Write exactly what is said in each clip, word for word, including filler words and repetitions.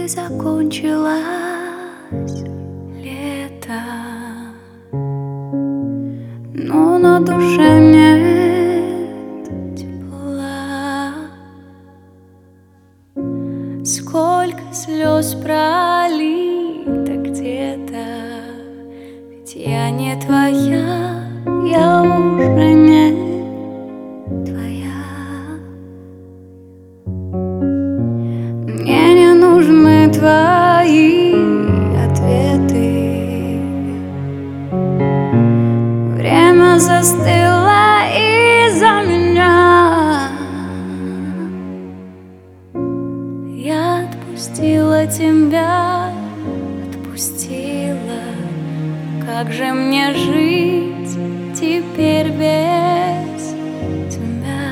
и закончилось лето, но на душе нет тепла. Сколько слез пролито где-то, ведь я не твоя, я уже не твоя. Мне не нужны твои ответы. Время застыло из-за меня. Я отпустила тебя, отпустила. Как же мне жить теперь без тебя?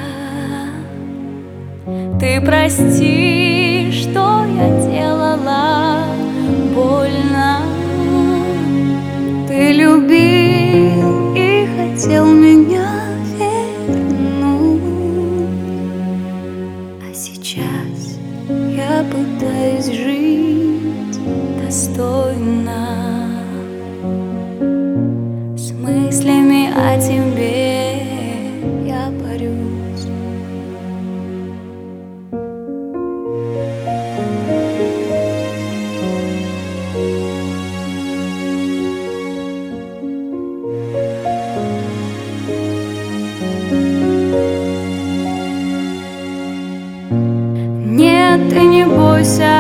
Ты прости, что я делала больно. Ты любил и хотел меня вернуть, а сейчас я пытаюсь жить достойно, с мыслями о тебе я борюсь. Нет, ты не бойся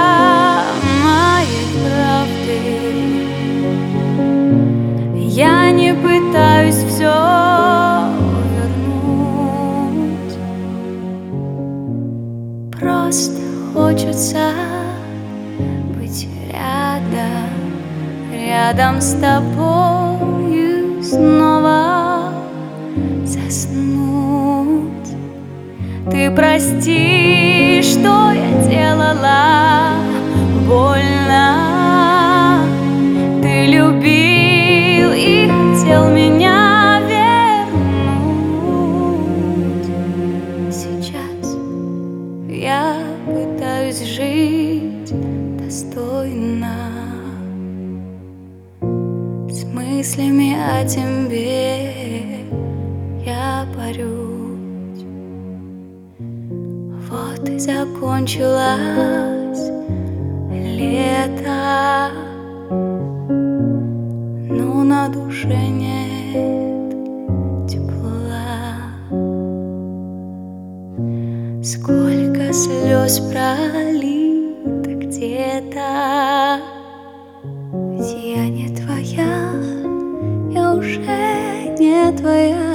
моей правды. Я не пытаюсь все вернуть. Просто хочется быть рядом, рядом с тобою, снова заснуть. Ты прости, что я делала больно. Ты любил и хотел меня вернуть. Сейчас я пытаюсь жить достойно, с мыслями о тебе я борюсь. Вот и закончилось лето, но на душе нет тепла. Сколько слез пролито где-то, ведь я не твоя, я уже не твоя.